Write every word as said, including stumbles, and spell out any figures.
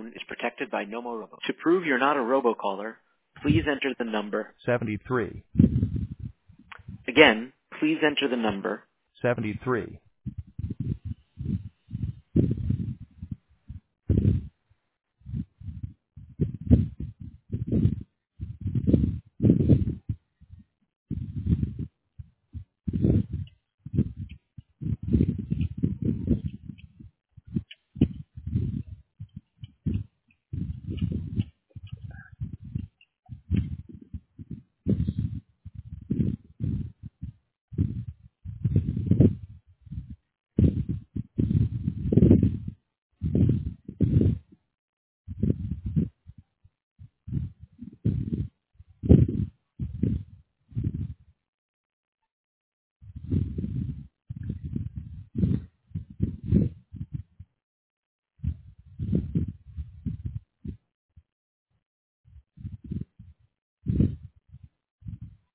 phone is protected by Nomorobo. To prove you're not a robocaller, please enter the number seventy-three. Again, please enter the number seventy-three.